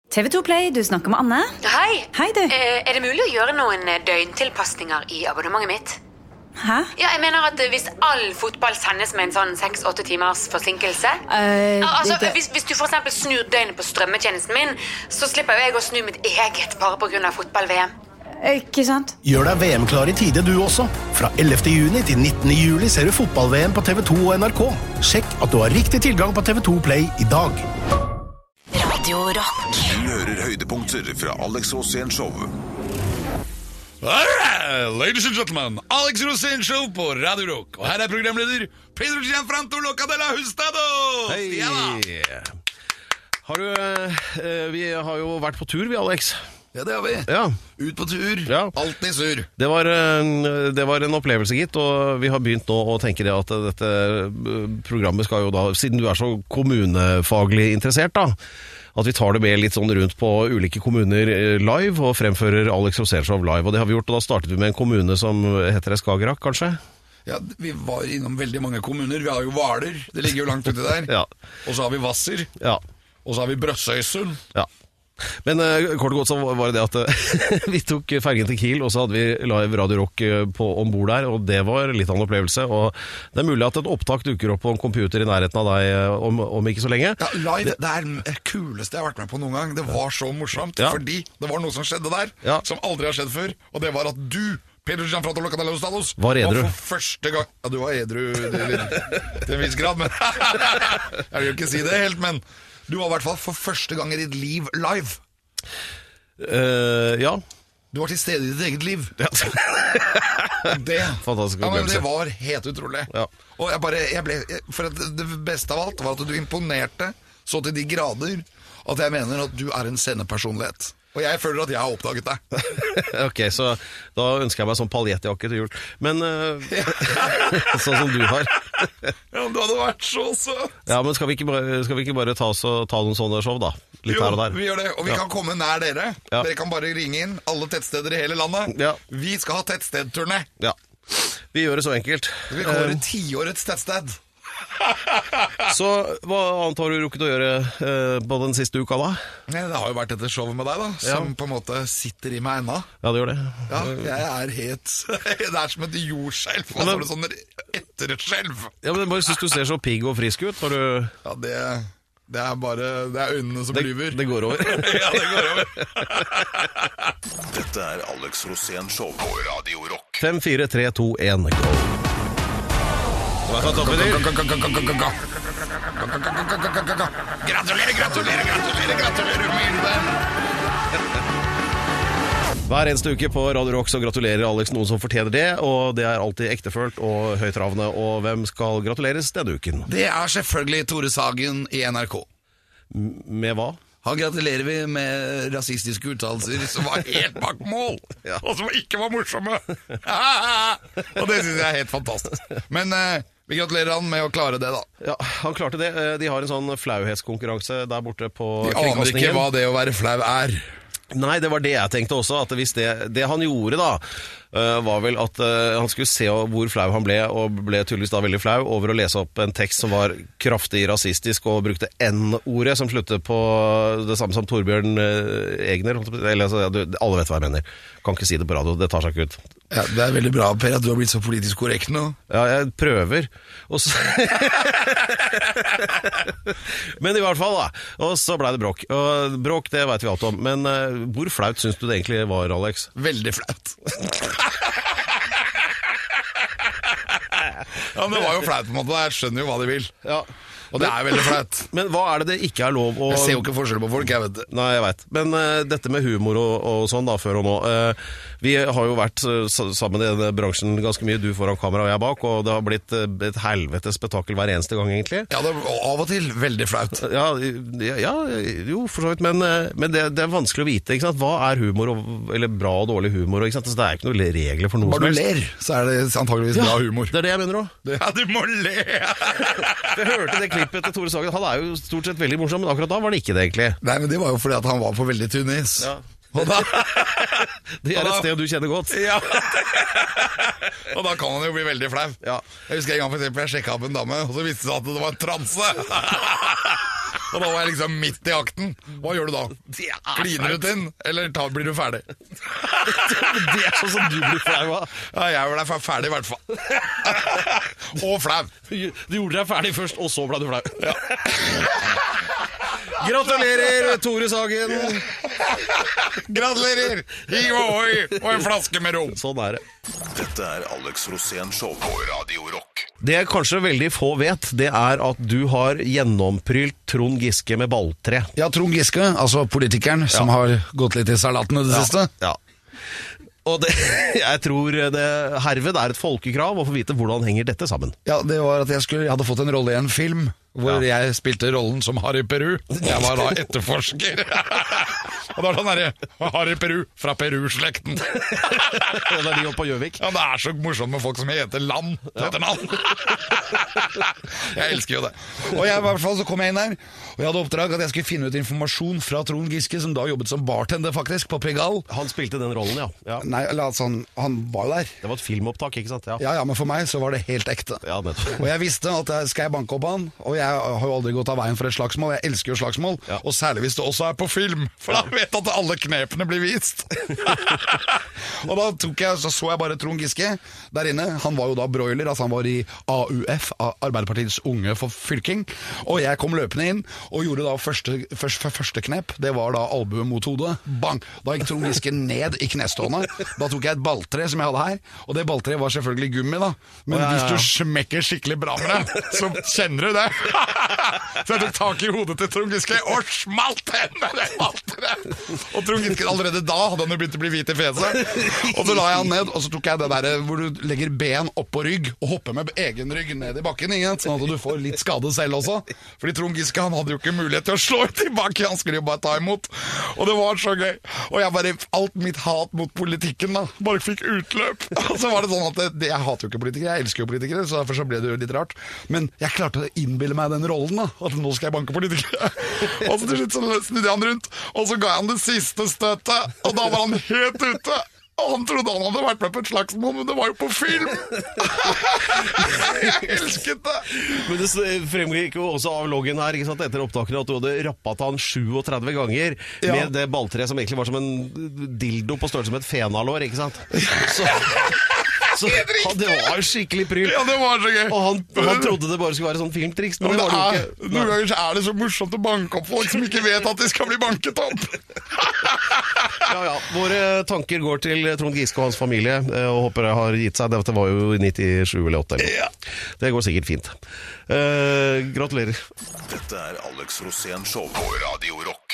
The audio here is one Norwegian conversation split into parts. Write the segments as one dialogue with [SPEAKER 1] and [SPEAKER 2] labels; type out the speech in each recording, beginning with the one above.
[SPEAKER 1] TV2 Play, du snakker med Anne.
[SPEAKER 2] Hei.
[SPEAKER 1] Hei, du.
[SPEAKER 2] Er det mulig å gjøre noen døgntilpasninger i abonnementet mitt?
[SPEAKER 1] Hæ?
[SPEAKER 2] Ja, jeg mener at hvis all fotball sendes med en sånn 6-8 timers forsinkelse hvis du for eksempel snur døgnet på strømmetjenesten min, så slipper jo jeg å snu mitt eget bare på grunn av fotball-VM.
[SPEAKER 1] Ikke sant?
[SPEAKER 3] Gjør deg VM-klar i tide du også. Fra 11. juni til 19. juli ser du fotball-VM på TV2 og NRK. Sjekk at du har riktig tilgang på TV2 Play i dag.
[SPEAKER 4] Radio Rock.
[SPEAKER 5] Du hører høydepunkter fra Alex Rosén Show.
[SPEAKER 6] Ladies and gentlemen, Alex Rosén Show på Radio Rock. Og her programleder Pedro Gianfranco Loca de la Hustados.
[SPEAKER 7] Hei! Vi har jo vært på tur, vi, Alex.
[SPEAKER 6] Ja, det har vi.
[SPEAKER 7] Ja.
[SPEAKER 6] Ut på tur.
[SPEAKER 7] Ja.
[SPEAKER 6] Alltid sur.
[SPEAKER 7] Det var en opplevelse, gitt, og vi har begynt nå å tenke det at dette programmet skal jo da, siden du er så kommunefaglig interessert da, at vi tar det med litt sånn rundt på ulike kommuner live og fremfører Alex Rosén Show live, og det har vi gjort, og da startet vi med en kommune som heter Skagerrak, kanskje?
[SPEAKER 6] Ja, vi var innom veldig mange kommuner. Vi har jo Hvaler, det ligger jo langt uti der.
[SPEAKER 7] Ja. Og
[SPEAKER 6] så har vi Hvasser.
[SPEAKER 7] Ja.
[SPEAKER 6] Og så har vi Brøssøysund.
[SPEAKER 7] Ja. Men kort og godt så var det det at vi tok fergen til Kiel, og så hadde vi live Radio Rock ombord der, og det var litt av en opplevelse, og det er mulig at et opptak dukker opp på en computer i nærheten av deg om ikke så lenge.
[SPEAKER 6] Ja, live, det er det kuleste jeg har vært med på noen gang. Det var så morsomt, fordi det var noe som skjedde der, som aldri har skjedd før, og det var at du, Pedro Gianfranco Loca de la Hustados,
[SPEAKER 7] var edru.
[SPEAKER 6] Og for første gang... Ja, du var edru til en viss grad, men jeg vil jo ikke si det helt, men du var i hvert fall for første gang i ditt liv live.
[SPEAKER 7] Ja.
[SPEAKER 6] Du var til stede i ditt eget liv. Det,
[SPEAKER 7] fantastisk
[SPEAKER 6] men det var helt utrolig.
[SPEAKER 7] Ja.
[SPEAKER 6] Og for det beste av alt var at du imponerte så til de grader at jeg mener at du er en sendepersonlighet. Og jeg føler at jeg har oppdaget deg.
[SPEAKER 7] Ok, så da ønsker jeg meg sånn paljettjakke til jul. Men sånn som du har.
[SPEAKER 6] Ja, du hadde vært så søt.
[SPEAKER 7] Ja, men skal vi ikke bare ta noen sånne show da? Litt her og der.
[SPEAKER 6] Vi gjør det, og vi kan komme nær dere.
[SPEAKER 7] Ja.
[SPEAKER 6] Dere kan bare ringe inn alle tettsteder i hele landet.
[SPEAKER 7] Ja.
[SPEAKER 6] Vi skal ha tettstedturné.
[SPEAKER 7] Ja, vi gjør det så enkelt.
[SPEAKER 6] Vi kommer i 10-årets tettsted.
[SPEAKER 7] Så hva annet har du rukket å gjøre på den siste uka da?
[SPEAKER 6] Nei, det har jo vært dette showet med deg da, som på en måte sitter i meg ennå.
[SPEAKER 7] Ja, det gjør det.
[SPEAKER 6] Ja, jeg er helt... Det er som et jordskjelv, og så er det sånn etterskjelv.
[SPEAKER 7] Ja, men jeg bare synes du ser så pigg og frisk ut.
[SPEAKER 6] Ja, det er bare... Det er øynene som lyver.
[SPEAKER 7] Det går over.
[SPEAKER 6] Ja, det går over.
[SPEAKER 5] Dette er Alex Rosén Show på Radio Rock.
[SPEAKER 7] 5, 4, 3, 2, 1, go.
[SPEAKER 6] Gratulerer.
[SPEAKER 7] Hver eneste uke på Radio Rock så gratulerer Alex noen som fortjener det, og det er alltid ektefølt og høytravende, og hvem skal gratuleres denne uken?
[SPEAKER 6] Det er selvfølgelig Tore Sagen i NRK.
[SPEAKER 7] Med hva?
[SPEAKER 6] Han gratulerer vi med rasistiske uttalelser som var helt bak mål, og som ikke var morsomme. Og det synes jeg er helt fantastisk. Men vi gratulerer han med å klare det da.
[SPEAKER 7] Ja, han klarte det. De har en sånn flauhetskonkurranse der borte på
[SPEAKER 6] kringkastingen. De aner ikke hva det å være flau er.
[SPEAKER 7] Nei, det var det jeg tenkte også, at hvis det han gjorde da, var vel at han skulle se hvor flau han ble, og ble tydeligvis da veldig flau over å lese opp en tekst som var kraftig rasistisk, og brukte N-ordet som sluttet på det samme som Torbjørn Egner, eller altså, alle vet hva jeg mener. Kan ikke si det på radio, det tar seg ikke ut.
[SPEAKER 6] Ja, det er veldig bra, Per, at du har blitt så politisk korrekt nå.
[SPEAKER 7] Ja, jeg prøver. Men i hvert fall da, og så ble det bråk. Og bråk, det vet vi alt om. Men hvor flaut synes du det egentlig var, Alex?
[SPEAKER 6] Veldig flaut. Ja, men det var jo flaut på en måte. Jeg skjønner jo hva de vil. Ja. Og det er veldig flaut.
[SPEAKER 7] Men hva er det ikke er lov å...
[SPEAKER 6] Jeg ser jo ikke forskjell på folk, jeg vet det.
[SPEAKER 7] Nei, jeg vet. Men dette med humor og sånn da, før og nå. Vi har jo vært sammen i denne bransjen ganske mye, du foran kamera og jeg bak, og det har blitt et helvetes spetakkel hver eneste gang, egentlig.
[SPEAKER 6] Ja, det er av og til veldig flaut.
[SPEAKER 7] Ja, jo, for så vidt, men det er vanskelig å vite, ikke sant? Hva er humor, eller bra og dårlig humor, ikke sant? Altså, det er ikke noen regler for noe som helst.
[SPEAKER 6] Bare du ler, så er det antageligvis bra humor.
[SPEAKER 7] Det er det jeg mener også.
[SPEAKER 6] Ja, du må le!
[SPEAKER 7] Jeg hørte det klippet til Tore Sagen, han er jo stort sett veldig morsom, men akkurat da var det ikke det, egentlig.
[SPEAKER 6] Nei, men det var jo fordi at han var på veldig tynn is. Ja. Og da...
[SPEAKER 7] Det er et sted du kjenner godt.
[SPEAKER 6] Ja. Og da kan han jo bli veldig flau. Ja. Jeg husker en gang for eksempel jeg sjekket opp en dame, og så viste det seg at det var en transe. Og da var jeg liksom midt i akten. Hva gjør du da? Kliner du til den, eller blir du ferdig?
[SPEAKER 7] Det sånn som du blir flau av.
[SPEAKER 6] Ja, jeg ble ferdig i hvert fall. Og flau.
[SPEAKER 7] Du gjorde deg ferdig først, og så ble du flau. Ja. Gratulerer, Tore Sagen.
[SPEAKER 6] Gratulerer. Hiv ohoi, og en flaske med rom.
[SPEAKER 7] Sånn det.
[SPEAKER 5] Dette Alex Rosén Show på Radio Rock.
[SPEAKER 7] Det kanskje veldig få vet, det at du har gjennomprylt Trond Giske med balltre.
[SPEAKER 8] Ja, Trond Giske, altså politikeren som har gått litt i salaten i det siste.
[SPEAKER 7] Ja. Og jeg tror det herved et folkekrav å få vite hvordan henger dette sammen.
[SPEAKER 8] Ja, det var at jeg hadde fått en rolle i en film hvor jeg spilte rollen som Harry Peru. Jeg var da etterforsker. Og da sånn Harry Peru fra Peru-slekten.
[SPEAKER 7] Det de oppe på Gjøvik.
[SPEAKER 6] Ja, det så morsomt med folk som heter Land etter navn. Jeg elsker jo det. Og i hvert fall så kom jeg inn der, og jeg hadde oppdrag at jeg skulle finne ut informasjon fra Trond Giske, som da jobbet som bartender faktisk på Pregall.
[SPEAKER 7] Han spilte den rollen, ja.
[SPEAKER 8] Nei, altså, han var jo der.
[SPEAKER 7] Det var et filmopptak, ikke sant?
[SPEAKER 8] Ja, men for meg så var det helt ekte.
[SPEAKER 7] Ja,
[SPEAKER 8] og jeg visste at skal jeg banke opp han, og jeg har jo aldri gått av veien for et slagsmål. Jeg elsker jo slagsmål, og særlig hvis det også på film, for da vet jeg at alle knepene blir vist. Og da så jeg bare Trond Giske der inne. Han var jo da broiler, altså han var i AUF, Arbeiderpartiets unge for fylking, og jeg kom løpende inn og gjorde da første knep. Det var da albue mot hodet. Bang! Da gikk Trond Giske ned i knestående. Da tok jeg et balltre som jeg hadde her, og det balltreet var selvfølgelig gummi da, men hvis du smekker skikkelig bra med det, så kjenner du det. Så jeg tok tak i hodet til Trond Giske og smalt henne med det balltreet. Og Trond Giske allerede da hadde han jo begynt å bli hvit i fjeset. Og så la jeg han ned, og så tok jeg det der hvor du legger ben opp på rygg og hopper med egen rygg ned i bakken, sånn at du får litt skade selv også. Fordi Trond Giske, han hadde jo ikke mulighet til å slå tilbake, han skulle jo bare ta imot. Og det var så gøy. Og jeg bare, alt mitt hat mot politikken da, bare fikk utløp. Og så var det sånn at jeg hater jo ikke politikere, jeg elsker jo politikere, så derfor så ble det jo litt rart. Men jeg klarte å innbille meg den rollen da, at nå skal jeg banke politikere. Og så til slutt så snudde jeg han rundt, og så ga jeg han det siste støtet, og da var han helt ute. Og han trodde han hadde vært med på et slagsmål, men det var jo på film. Jeg elsket det.
[SPEAKER 7] Men det fremgikk jo også av loggen her, ikke sant, etter opptakene, at du hadde rappet han 37 ganger med det balltreet som egentlig var som en dildo på størrelse med et fenalår, ikke sant? Så det var jo skikkelig pryl.
[SPEAKER 6] Ja, det var så gøy.
[SPEAKER 7] Og han trodde det bare skulle være sånn filmtriks, men det var det jo ikke.
[SPEAKER 6] Noen ganger så det så morsomt å banke opp folk som ikke vet at de skal bli banket opp.
[SPEAKER 7] Ja, våre tanker går til Trond Giske og hans familie, og håper det har gitt seg. Dette var jo i 97 eller 8. Det går sikkert fint. Gratulerer.
[SPEAKER 5] Dette Alex Rosén Show på Radio Rock.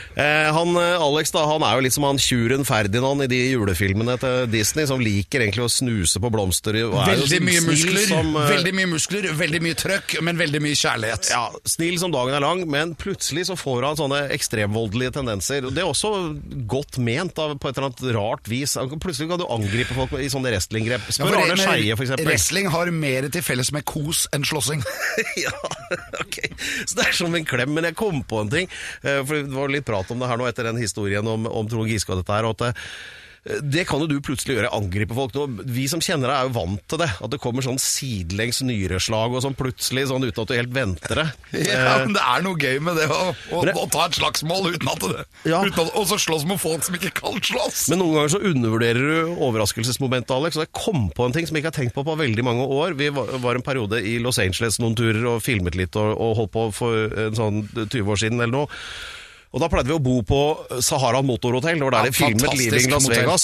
[SPEAKER 7] Alex da, han jo litt som han tjuren Ferdinand i de julefilmene til Disney, som liker egentlig å snuse på blomster.
[SPEAKER 8] Veldig mye muskler, veldig mye muskler, veldig mye trøkk, men veldig mye kjærlighet.
[SPEAKER 7] Ja, snill som dagen lang, men plutselig så får han sånne ekstremvoldelige tendenser. Det også godt ment på et eller annet rart vis. Plutselig kan du angripe folk i sånne wrestlinggrep. Spør Arne Scheie for eksempel.
[SPEAKER 8] Wrestling har mer til felles med kos enn slåssing.
[SPEAKER 7] Ja, ok. Så det som en klem, men jeg kom på en ting, for det var litt prat om det her nå etter den historien om Trond Giske og dette her, og at det kan jo du plutselig gjøre, angripe folk. Vi som kjenner deg jo vant til det, at det kommer sånn sidelengs nyreslag og sånn plutselig, sånn uten at du helt venter det.
[SPEAKER 6] Ja, men det noe gøy med det å ta et slagsmål uten at det, og så slåss med folk som ikke kan slåss.
[SPEAKER 7] Men noen ganger så undervurderer du overraskelsesmomentet, Alex, og jeg kom på en ting som jeg ikke har tenkt på veldig mange år. Vi var en periode i Los Angeles noen turer og filmet litt og holdt på for en sånn 20 år siden eller noe. Og da pleide vi å bo på Sahara Motorhotel, det var der de filmet Leaving Las Vegas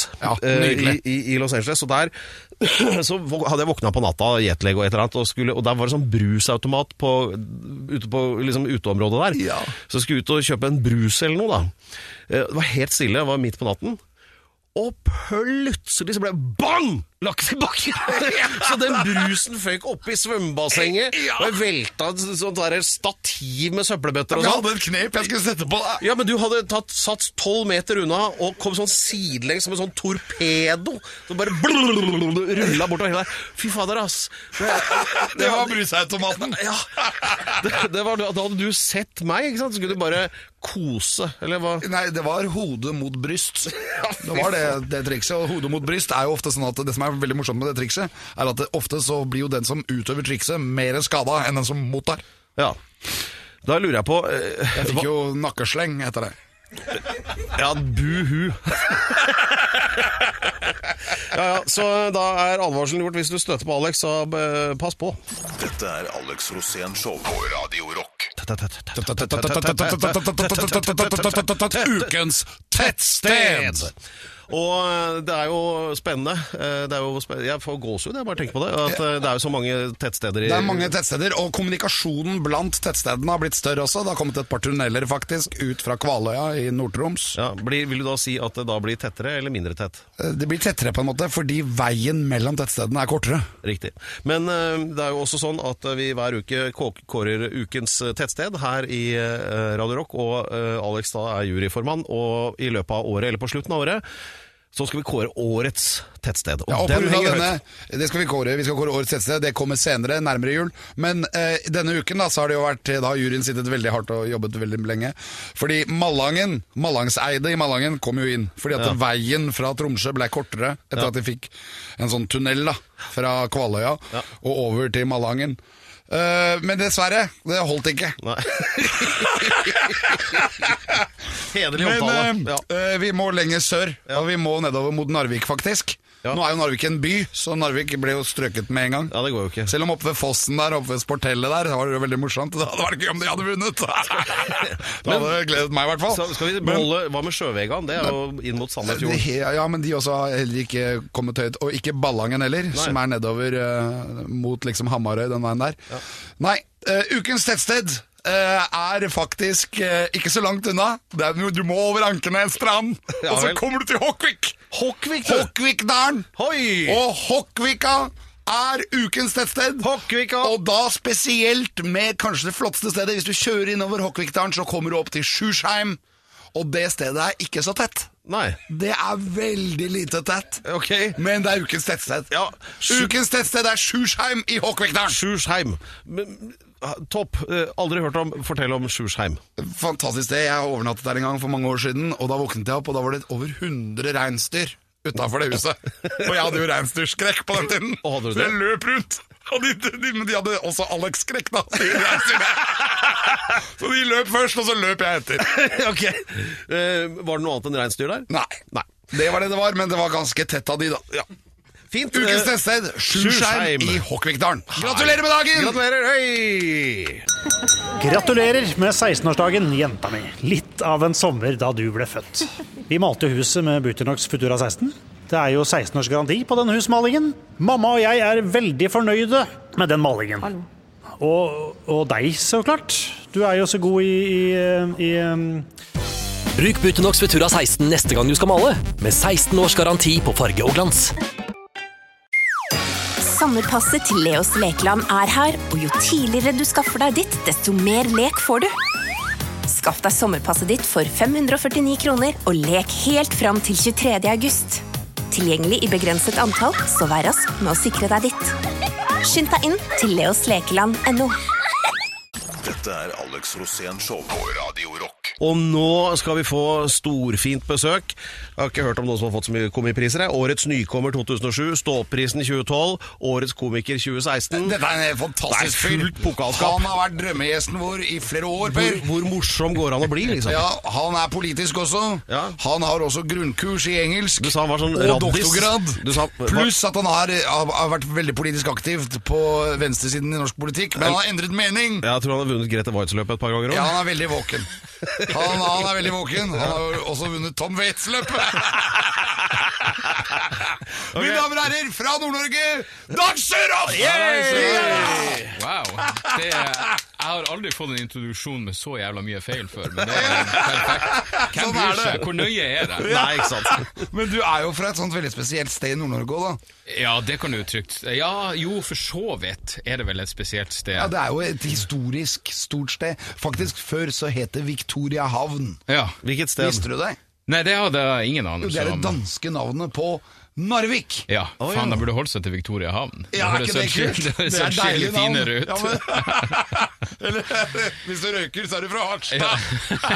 [SPEAKER 7] i Los Angeles, og der så hadde jeg våknet på natta, jetlag og et eller annet, og der var det sånn brusautomat ute på liksom, uteområdet der. Så jeg skulle ut og kjøpe en brus eller noe da. Det var helt stille, det var midt på natten, og plutselig så ble det bang! Lagt i bakken. Så den brusen føk opp i svømmebassenget, og jeg velta sånn der stativ med søppelbøtter og sånn.
[SPEAKER 6] Jeg hadde et knep jeg skulle sette på det.
[SPEAKER 7] Ja, men du hadde satt 12 meter unna, og kom sånn sidelengs som en sånn torpedo, så bare rullet bortover hele der. Fy fader, ass.
[SPEAKER 6] Det var brusautomaten.
[SPEAKER 7] Ja, da hadde du sett meg, ikke sant? Så skulle du bare kose, eller hva?
[SPEAKER 8] Nei, det var hodet mot bryst. Det var det trikset, og hodet mot bryst jo ofte sånn at det som veldig morsomt med det trikset, at ofte så blir jo den som utøver trikset mer skada enn den som mottar.
[SPEAKER 7] Ja. Da lurer jeg på
[SPEAKER 8] Jeg fikk jo nakkesleng etter det.
[SPEAKER 7] Ja, buhu. Ja, så da advarselen gjort. Hvis du støter på Alex, så pass på.
[SPEAKER 5] Dette Alex Rosén Show på Radio Rock.
[SPEAKER 8] Ukens tettsted.
[SPEAKER 7] Og det jo spennende. Jeg får gåsehud, jeg bare tenker på det. At det jo så mange tettsteder
[SPEAKER 8] Det mange tettsteder, og kommunikasjonen blant tettstedene har blitt større også. Det har kommet et par tunneler faktisk ut fra Kvaløya i Nord-Troms.
[SPEAKER 7] Ja, vil du da si at det da blir tettere eller mindre tett?
[SPEAKER 8] Det blir tettere på en måte, fordi veien mellom tettstedene kortere.
[SPEAKER 7] Riktig. Men det jo også sånn at vi hver uke kårer ukens tettsted her i Radio Rock, og Alex da juryformann, og i løpet av året, eller på slutten av året, så skal vi kåre årets tettsted. Og
[SPEAKER 8] på grunn av denne, det skal vi kåre årets tettsted, det kommer senere, nærmere jul. Men denne uken da, så har det jo vært, da har juryen sittet veldig hardt og jobbet veldig lenge. Fordi Mallangseide i Malangen kom jo inn, fordi at veien fra Tromsø ble kortere, etter at de fikk en sånn tunnel da, fra Kvaløya og over til Malangen. Men dessverre, det holdt ikke.
[SPEAKER 7] Nei. Hederlig omtale.
[SPEAKER 8] Men vi må lenger sør, og vi må nedover mot Narvik faktisk. Nå jo Narvik en by, så Narvik ble jo strøket med en gang.
[SPEAKER 7] Ja, det går jo ikke.
[SPEAKER 8] Selv om oppe ved Fossen der, oppe ved Sportellet der, det var jo veldig morsomt. Det hadde vært gøy om de hadde vunnet. Det hadde gledet meg i hvert fall.
[SPEAKER 7] Så skal vi beholde, hva med Sjøvegan? Det jo inn mot Sandefjord.
[SPEAKER 8] Ja, men de også har heller ikke kommet høyt. Og ikke Ballangen heller, som nedover mot liksom Hamarøy, den veien der. Ja. Nei, ukens tettsted faktisk ikke så langt unna. Du må over Ankernes strand, og så kommer du til Hokkvik. Hokkvikdalen. Og Hokkvika ukens tettsted.
[SPEAKER 7] Hokkvika.
[SPEAKER 8] Og da spesielt med kanskje det flotteste stedet. Hvis du kjører innover Hokkvikdalen, så kommer du opp til Sjursheim. Og det stedet ikke så tett.
[SPEAKER 7] Nei.
[SPEAKER 8] Det veldig lite tett.
[SPEAKER 7] Okay.
[SPEAKER 8] Men det ukens tettsted.
[SPEAKER 7] Ja.
[SPEAKER 8] Ukens tettsted Sjursheim i Hokkvikdalen.
[SPEAKER 7] Sjursheim. Topp. Aldri hørt om. Fortell om Sjursheim.
[SPEAKER 8] Fantastisk sted. Jeg overnattet der en gang for mange år siden, og da våknet jeg opp, og da var det over 100 reinsdyr utenfor det huset. Og jeg hadde jo reinsdyrskrekk på den tiden. Så jeg løp rundt. Og de hadde også Alex-skrekk da. Så de løp først, og så løp jeg etter.
[SPEAKER 7] Ok. Var det noe annet enn reinsdyr der?
[SPEAKER 8] Nei. Det var det det var, men det var ganske tett av de da. Ja.
[SPEAKER 7] Fint.
[SPEAKER 8] Ukens tettsted, Sjursheim i Hokkvikdalen. Gratulerer med dagen!
[SPEAKER 7] Gratulerer, hei!
[SPEAKER 9] Gratulerer med 16-årsdagen, jenta mi. Litt av en sommer da du ble født. Vi malte huset med Buternox Futura 16. Det jo 16 års garanti på den husmalingen. Mamma og jeg veldig fornøyde med den malingen. Og deg, så klart. Du jo så god i
[SPEAKER 10] Bruk Buternox Futura 16 neste gang du skal male, med 16 års garanti på farge og glans.
[SPEAKER 11] Sommerpasset til Leos Lekeland her, og jo tidligere du skaffer deg ditt, desto mer lek får du. Skaff deg sommerpasset ditt for 549 kroner, og lek helt fram til 23. august. Tilgjengelig i begrenset antall, så vær rask med å sikre deg ditt. Skynd deg inn til leoslekeland.no.
[SPEAKER 5] Dette Alex Rosén Show på Radio Rock.
[SPEAKER 7] Og nå skal vi få storfint besøk. Jeg har ikke hørt om noen som har fått så mye komipriser. Årets nykommer 2007, Stålprisen 2012, Årets komiker 2016.
[SPEAKER 8] Dette en fantastisk fyr. Han har vært drømmegjesten vår i flere år, Per.
[SPEAKER 7] Hvor morsom går han å bli, liksom?
[SPEAKER 8] Ja, han politisk også. Ja. Han har også grunnkurs i engelsk.
[SPEAKER 7] Du sa han var sånn
[SPEAKER 8] og doktorgrad. Pluss at han har vært veldig politisk aktivt på venstresiden i norsk politikk. Men han har endret mening.
[SPEAKER 7] Jeg tror han har vunnet Grete Waitz-løpet et par ganger også.
[SPEAKER 8] Ja, han veldig våken. Han veldig våken. Han har også vunnet Tom Waitz-løpet. Mine damer og herrer, fra Nord-Norge, Dag Sørås!
[SPEAKER 12] Wow. Jeg har aldri fått en introduksjon med så jævla mye feil før, men det perfekt. Hvem bryr seg? Hvor nøye det?
[SPEAKER 8] Nei, ikke sant. Men du jo fra et sånt veldig spesielt sted i Nord-Norge også, da.
[SPEAKER 12] Ja, det kan du trygt. Ja, jo, for så vidt det vel et spesielt sted.
[SPEAKER 8] Ja, det jo et historisk stort sted. Faktisk, før så het det Victoria Havn.
[SPEAKER 12] Ja.
[SPEAKER 7] Hvilket sted?
[SPEAKER 8] Visste du det?
[SPEAKER 12] Nei, det hadde ingen anelse om.
[SPEAKER 8] Det det danske navnet på Narvik.
[SPEAKER 12] Ja, faen, da burde holdt seg til Victoria Havn.
[SPEAKER 8] Ja, er ikke det kult?
[SPEAKER 12] Det er deilig finere ut.
[SPEAKER 8] Ja, men, eller, hvis du røyker, så er du fra Harstad.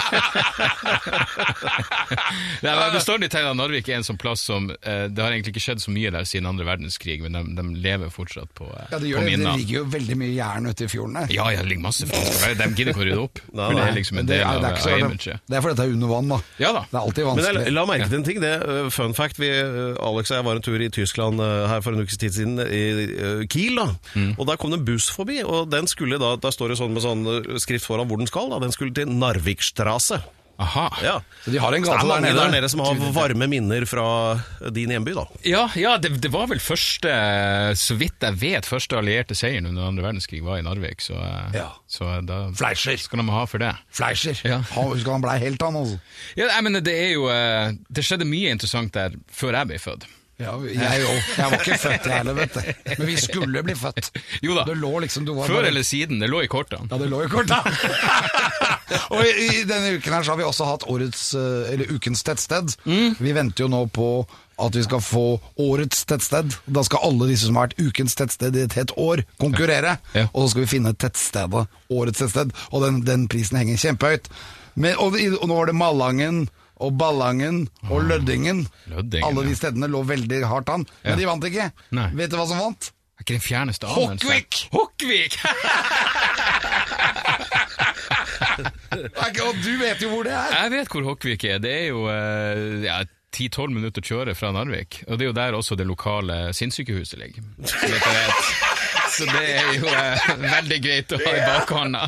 [SPEAKER 12] Jeg har bestandig tenkt at Narvik er en sånn plass som, det har egentlig ikke skjedd så mye der siden andre verdenskrig, men de lever fortsatt på minnene.
[SPEAKER 8] Ja, det gjør det. Det ligger jo veldig mye jern ute i fjorden der.
[SPEAKER 12] Ja, det ligger masse fransk. De gidder ikke å rydde opp. For det er liksom en del av imaget.
[SPEAKER 8] Det er fordi det er under vann, da.
[SPEAKER 12] Ja da.
[SPEAKER 8] Det er alltid vanskelig.
[SPEAKER 7] Men la merke til en ting, det fun fact, Alex og jeg var en tur i Tyskland her for en ukes tid siden, i Kiel da, og der kom det en buss forbi, og den skulle da står det sånn med sånn skrift foran hvor den skal, da. Den skulle til Narvikstrasse.
[SPEAKER 12] Aha.
[SPEAKER 7] Ja.
[SPEAKER 8] Så de har en gate
[SPEAKER 7] der nede som har varme minner fra din hjemby da.
[SPEAKER 12] Ja, det var vel første, så vidt jeg vet, første allierte seieren under andre verdenskrig var i Narvik, så da
[SPEAKER 8] Fleischer
[SPEAKER 12] skal de ha for det.
[SPEAKER 8] Fleischer,
[SPEAKER 12] ja.
[SPEAKER 8] Husker han ble helt han altså.
[SPEAKER 12] Ja, men det er jo, det skjedde mye interessant der før jeg ble født.
[SPEAKER 8] Ja, jeg var ikke født i hele, vet du. Men vi skulle bli født.
[SPEAKER 12] Jo da,
[SPEAKER 8] det lå liksom,
[SPEAKER 12] før eller siden, det lå i kortene.
[SPEAKER 8] Ja, det lå i kortene. Og i denne uken her så har vi også hatt ukens tettsted. Vi venter jo nå på at vi skal få årets tettsted. Da skal alle disse som har vært ukens tettsted i et helt år konkurrere. Ja. Og så skal vi finne tettstedet, årets tettsted. Og den prisen henger kjempehøyt. Og nå var det Malangen og Ballangen og Løddingen. Alle de stedene lå veldig hardt an. Men de vant ikke.
[SPEAKER 12] Nei.
[SPEAKER 8] Vet du hva som vant?
[SPEAKER 12] Det er ikke den fjerneste anelse.
[SPEAKER 8] Hokkvik! Og du vet jo hvor det er.
[SPEAKER 12] Jeg vet hvor Hokkvik er. Det er jo 10-12 minutter kjøre fra Narvik. Og det er jo der også det lokale sinnssykehuset ligger. Så det er jo veldig greit å ha i bakhånda.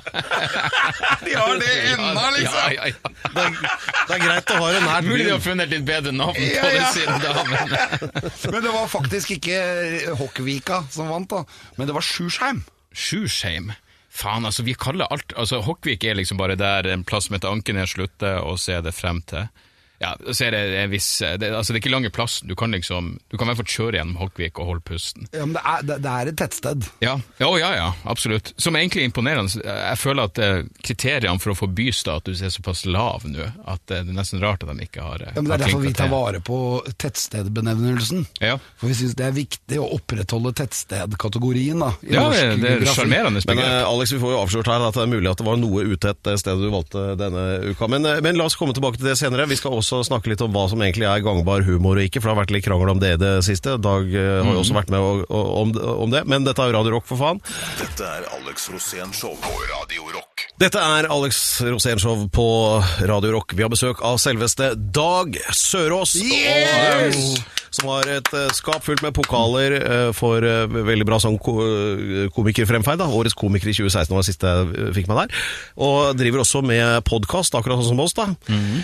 [SPEAKER 8] De har det enda, liksom.
[SPEAKER 12] Ja.
[SPEAKER 7] Det er greit å ha det nært.
[SPEAKER 12] Mulig de har funnet et litt bedre navn på det siden da.
[SPEAKER 8] Men det var faktisk ikke Hokkvika som vant da, men det var Sjursheim.
[SPEAKER 12] Sjursheim? Faen, altså vi kaller alt, altså Hokkvik er liksom bare der en plass med et Ankenes slutter, og så er det frem til. Ja, så er det en viss, det er ikke lange plassen, du kan i hvert fall kjøre gjennom Hokkvik og holde pusten.
[SPEAKER 8] Ja, men det er et tettsted.
[SPEAKER 12] Ja, absolutt. Som er egentlig imponerende. Jeg føler at kriteriene for å få bystatus er såpass lav nå, at det er nesten rart at de ikke har
[SPEAKER 8] ja, men det er derfor vi tar vare på tettstedbenevnelsen.
[SPEAKER 12] Ja.
[SPEAKER 8] For vi synes det er viktig å opprettholde tettstedkategorien da.
[SPEAKER 12] Ja, det er charmerende begrep.
[SPEAKER 7] Men Alex, vi får jo avslørt her at det er mulig at det var noe utett sted du valgte denne uka. Men la oss komme tilbake til det senere. Vi skal også snakke litt om hva som egentlig er gangbar humor og ikke, for det har vært litt krangel om det siste. Dag har jo også vært med om det, men dette er jo Radio Rock for faen.
[SPEAKER 5] Dette er Alex Rosén Show på Radio Rock.
[SPEAKER 7] Dette er Alex Rosén Show på Radio Rock. Vi har besøk av selveste Dag Sørås.
[SPEAKER 8] Yes!
[SPEAKER 7] Som har et skap fullt med pokaler for veldig bra sånn komikerfremferd. Årets komiker i 2016 var det siste jeg fikk meg der. Og driver også med podcast, akkurat sånn som oss da.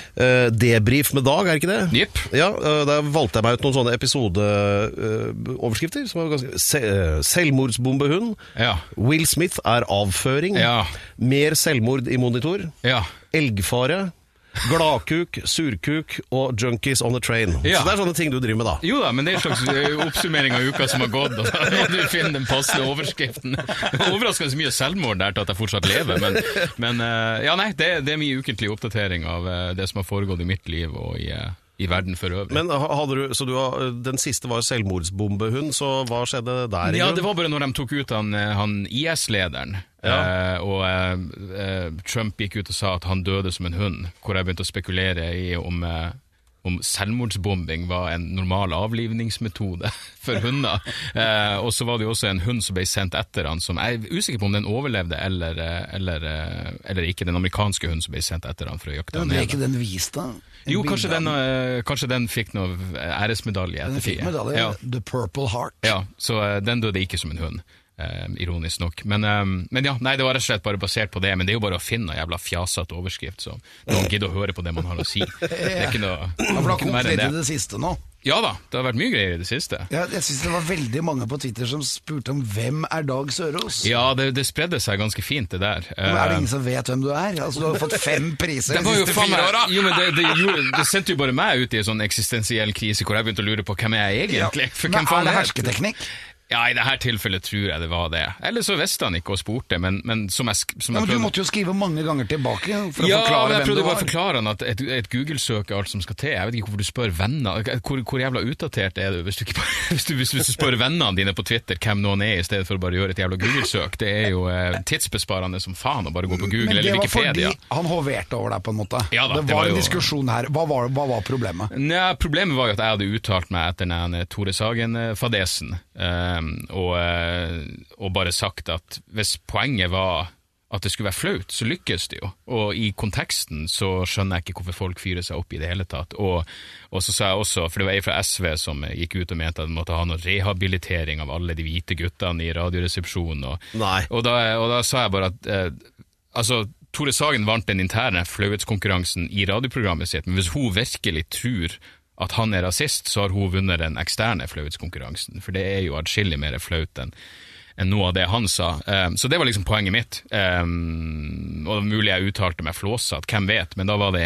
[SPEAKER 7] Debrief med Dag, er ikke det?
[SPEAKER 12] Jepp.
[SPEAKER 7] Ja, der valgte jeg meg ut noen sånne episodeoverskrifter som var ganske selvmordsbombehund.
[SPEAKER 12] Ja.
[SPEAKER 7] Will Smith er avføring.
[SPEAKER 12] Ja.
[SPEAKER 7] Mer selvmord i monitor.
[SPEAKER 12] Ja.
[SPEAKER 7] Elgfare. Gladkuk, surkuk og junkies on the train.
[SPEAKER 12] Ja.
[SPEAKER 7] Så det er sånne ting du driver med da.
[SPEAKER 12] Jo da, men det er en slags oppsummering av uka som har gått, og da må du finne den passende overskriften. Overraskende mye selvmord der til at jeg fortsatt lever, men det er mye ukentlig oppdatering av det som har foregått i mitt liv og i verden for øvrig.
[SPEAKER 7] Men den siste var selvmordsbombehund, så hva skjedde der?
[SPEAKER 12] Ja, det var bare når de tok ut han IS-lederen. Ja. Og Trump gikk ut og sa at han døde som en hund, hvor jeg begynte å spekulere i om selvmordsbombing var en normal avlivningsmetode for hunder. Og så var det jo også en hund som ble sendt etter han, som jeg er usikker på om den overlevde eller ikke, den amerikanske hunden som ble sendt etter han for å jakte han ned.
[SPEAKER 8] Men ble ikke den vist da?
[SPEAKER 12] Jo, kanskje den fikk noe æresmedalje etter.
[SPEAKER 8] Den fikk medalje, ja. The Purple Heart.
[SPEAKER 12] Ja, så den døde ikke som en hund. Ironisk nok, men ja, nei, det var rett og slett bare basert på det, men det er jo bare å finne en jævla fjasete overskrift, så noen gidder å høre på det man har å si. Det er ikke noe
[SPEAKER 8] for det har kommet litt i det siste nå.
[SPEAKER 12] Ja da, det har vært mye greier i det siste.
[SPEAKER 8] Ja, jeg synes det var veldig mange på Twitter som spurte om hvem er Dag Sørås?
[SPEAKER 12] Ja, det spredde seg ganske fint det der.
[SPEAKER 8] Men er det ingen som vet hvem du er? Altså, du har fått 5 priser de siste 4 åra!
[SPEAKER 12] Jo, men det sendte jo bare meg ut i en sånn eksistensiell krise hvor jeg begynte å lure på hvem jeg er egentlig.
[SPEAKER 8] Ja. Men er det hersketeknikk?
[SPEAKER 12] Ja, i dette tilfellet tror jeg det var det. Eller så visste han ikke og spurte, men som jeg
[SPEAKER 8] men du måtte jo skrive mange ganger tilbake for å forklare hvem du var.
[SPEAKER 12] Ja, jeg prøvde bare å forklare han at et Google-søk er alt som skal til. Jeg vet ikke hvorfor du spør venner. Hvor jævla utdatert er du hvis du spør vennene dine på Twitter hvem noen er, i stedet for å bare gjøre et jævla Google-søk. Det er jo tidsbesparende som faen å bare gå på Google eller Wikipedia.
[SPEAKER 8] Men det var fordi han hoverte over deg på en måte.
[SPEAKER 12] Ja, da,
[SPEAKER 8] det var en diskusjon her. Hva var problemet?
[SPEAKER 12] Nei, problemet var jo at jeg hadde uttalt meg etter den Tore Sagen-fadesen. Og bare sagt at hvis poenget var at det skulle være flaut, så lykkes det jo. Og i konteksten så skjønner jeg ikke hvorfor folk fyrer seg opp i det hele tatt. Og så sa jeg også, for det var en fra SV som gikk ut og mente at de måtte ha noe rehabilitering av alle de hvite guttene i radioresepsjonen. Og da sa jeg bare at Tore Sagen vant den interne flauhetskonkurransen i radioprogrammet sitt, men hvis hun virkelig tror at han er rasist, så har hun vunnet den eksterne flauhetskonkurransen, for det er jo atskillig mer flaut enn noe av det han sa. Så det var liksom poenget mitt. Og det var mulig jeg uttalte meg flåsatt, hvem vet, men da var det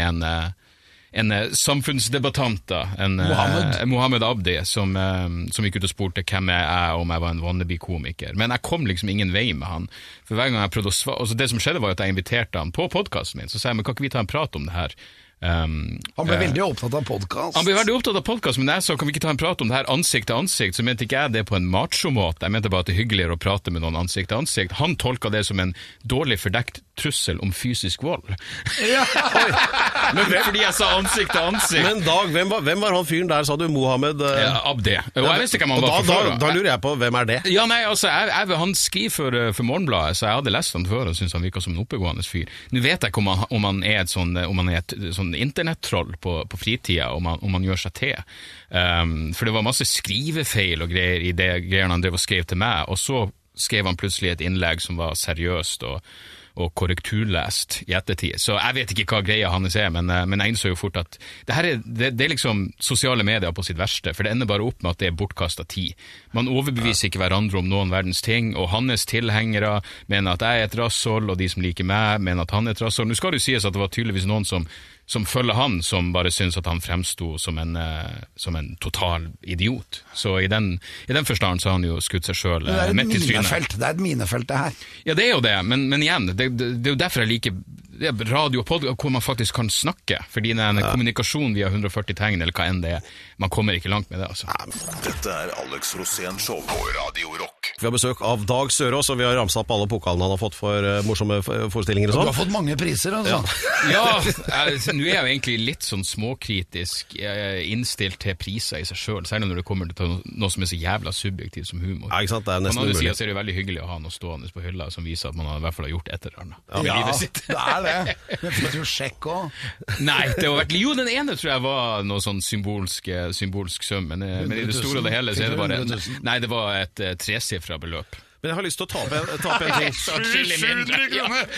[SPEAKER 12] en samfunnsdebattant da, Mohammed Abdi, som gikk ut og spurte hvem jeg er, om jeg var en wannabe-komiker. Men jeg kom liksom ingen vei med han. For hver gang jeg prøvde å svare, det som skjedde var at jeg inviterte han på podcasten min, så sa jeg, men kan ikke vi ta en prat om det her?
[SPEAKER 8] Han ble veldig opptatt av podcast.
[SPEAKER 12] Han ble veldig opptatt av podcast, men jeg sa, kan vi ikke ta en prat om det her ansikt til ansikt, så mente ikke jeg det på en macho-måte. Jeg mente bare at det er hyggeligere å prate med noen ansikt til ansikt. Han tolka det som en dårlig fordekt trussel om fysisk vold.
[SPEAKER 7] Ja.
[SPEAKER 12] Men fordi jeg sa ansikt til ansikt.
[SPEAKER 7] Men Dag, hvem var han fyren der, sa du? Mohammed?
[SPEAKER 12] Abdi. Og jeg visste ikke om han var for før.
[SPEAKER 7] Da lurer jeg på, hvem er det?
[SPEAKER 12] Ja, nei, altså, han skriver for Morgenbladet, så jeg hadde lest han før og syntes han virket som en oppegående fyr. Nå vet jeg ikke om han er et sånn internettroll på fritida, om han gjør seg til. For det var masse skrivefeil og greier i det greiene han drev og skrev til meg, og så skrev han plutselig et innlegg som var seriøst og korrekturlest i ettertid. Så jeg vet ikke hva greia hans er, men jeg innså jo fort at det er liksom sosiale medier på sitt verste, for det ender bare opp med at det er bortkastet tid. Man overbeviser ikke hverandre om noen verdens ting, og hans tilhengere mener at jeg er et rasshold, og de som liker meg mener at han er et rasshold. Nå skal det jo sies at det var tydeligvis noen som følger han, som bare synes at han fremstod som en total idiot. Så i den forstand så har han jo skutt seg selv midt i trynet.
[SPEAKER 8] Det er et minefelt, det her.
[SPEAKER 12] Ja, det er jo det, men igjen, det er jo derfor jeg liker radio og podcast, hvor man faktisk kan snakke, fordi den kommunikasjon via 140 tegn, eller hva enn det er, man kommer ikke langt med det, altså.
[SPEAKER 5] Dette er Alex Rosén Show på Radio Rock.
[SPEAKER 7] Vi har besøk av Dag Sørås, og vi har ramset opp alle pokalene han har fått for morsomme forestillinger og sånn.
[SPEAKER 8] Du har fått mange priser, altså.
[SPEAKER 12] Ja, nå er jeg jo egentlig litt sånn småkritisk innstilt til priser i seg selv, særlig når det kommer til noe som er så jævla subjektivt som humor.
[SPEAKER 7] Ja, ikke sant? Det er nesten umulig.
[SPEAKER 12] På den andre siden så er det veldig hyggelig å ha noe stående på hylla som viser at man i hvert fall har gjort et eller annet.
[SPEAKER 8] Ja, det er det. Men fikk du sjekk også?
[SPEAKER 12] Nei, det har vært... Jo, den ene tror jeg var noe sånn symbolsk sum, men i det store og det hele så er det bare... Nei, det var et tresifra beløp.
[SPEAKER 7] Men jeg har lyst til å ta opp en ting.
[SPEAKER 8] 700 kroner!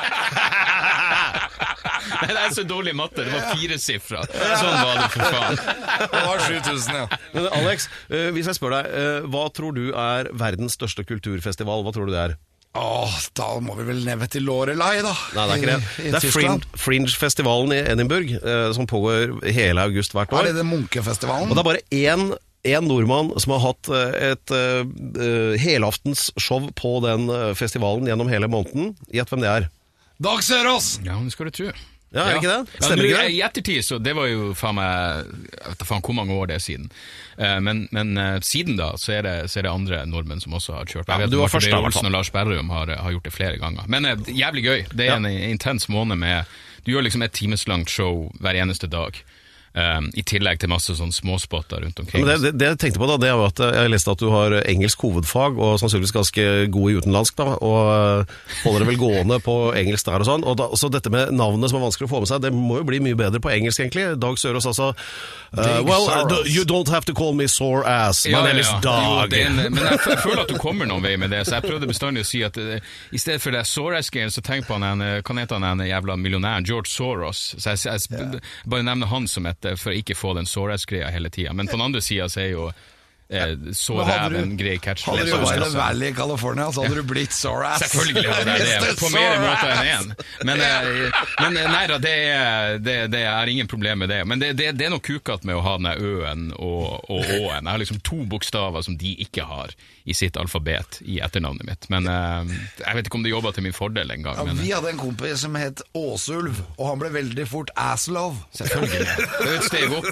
[SPEAKER 12] Nei, det er så dårlig matte. Det var 4 sifra. Sånn var det for faen.
[SPEAKER 8] Det var 7000, ja.
[SPEAKER 7] Men Alex, hvis jeg spør deg, hva tror du er verdens største kulturfestival? Hva tror du det er?
[SPEAKER 8] Da må vi vel ned til Lorelei, da.
[SPEAKER 7] Nei, det er ikke det. Det er Fringe-festivalen i Edinburgh, som pågår hele august hvert år.
[SPEAKER 8] Er det Munkefestivalen?
[SPEAKER 7] Og det er bare en nordmann som har hatt et helaftens show på den festivalen gjennom hele måneden. Gjett hvem det er?
[SPEAKER 8] Dag Sørås!
[SPEAKER 12] Ja, det skal du tro.
[SPEAKER 7] Ja, er ikke det? Stemmer ikke det?
[SPEAKER 12] I ettertid, så det var jo faen meg, jeg vet faen hvor mange år det er siden. Men siden da, så er det andre nordmenn som også har kjørt. Jeg vet at Martin Olsen og Lars Berrum har gjort det flere ganger. Men jævlig gøy. Det er en intens måned med, du gjør liksom et timeslangt show hver eneste dag. I tillegg til masse sånn småspotter rundt omkring.
[SPEAKER 7] Men det jeg tenkte på da, det var at jeg leste at du har engelsk hovedfag, og sannsynligvis ganske god i utenlandsk da, og holder det vel gående på engelsk der og sånn, så dette med navnet som er vanskelig å få med seg, det må jo bli mye bedre på engelsk egentlig. Dag Sørås altså, you don't have to call me sore ass, my name is Dag.
[SPEAKER 12] Men jeg føler at du kommer noen vei med det, så jeg prøvde bestandig å si at i stedet for det sore ass-game, så tenk på kan hete han en jævla millionær, George Soros, så jeg bare nevner han som for å ikke få den sårhetsgreia hele tiden. Men på den andre siden så er jo så ræven grei catch.
[SPEAKER 8] Hadde du vært i Valley i California, så hadde du blitt sore ass.
[SPEAKER 12] Selvfølgelig hadde jeg det, på mer måter enn en. Men nei da, det er ingen problem med det. Men det er noe kukat med å ha denne øen og åen. Jeg har liksom 2 bokstaver som de ikke har i sitt alfabet i etternavnet mitt. Men jeg vet ikke om det jobbet til min fordel en gang.
[SPEAKER 8] Ja, vi hadde en kompis som het Åsulv, og han ble veldig fort Asslov.
[SPEAKER 12] Selvfølgelig. Det er et steg opp.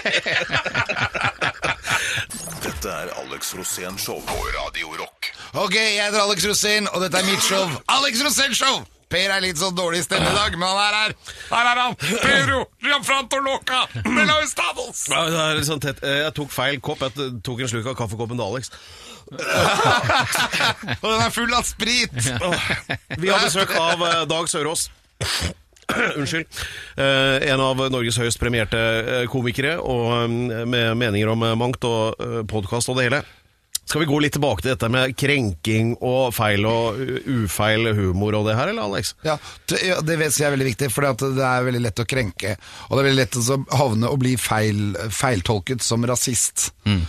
[SPEAKER 5] Dette er Alex Rosén Show på Radio Rock.
[SPEAKER 8] Ok, jeg heter Alex Rosén, og dette er mitt show. Alex Rosén Show! Per er litt sånn dårlig stemme i dag, men han er her. Her er han, Pedro Gianfranco Loca de los Estados.
[SPEAKER 7] Ja, det er litt sånn tett. Jeg tok feil kopp, jeg tok en sluk av kaffekoppen til Alex.
[SPEAKER 8] Og den er full av sprit.
[SPEAKER 7] Vi har besøk av Dag Sørås. Unnskyld. En av Norges høyest premierte komikere, og med meninger om mangt og podcast og det hele. Skal vi gå litt tilbake til dette med krenking og feil og ufeil humor og det her, eller Alex?
[SPEAKER 8] Ja, det vet jeg er veldig viktig, for det er veldig lett å krenke, og det er veldig lett å havne og bli feiltolket som rasist.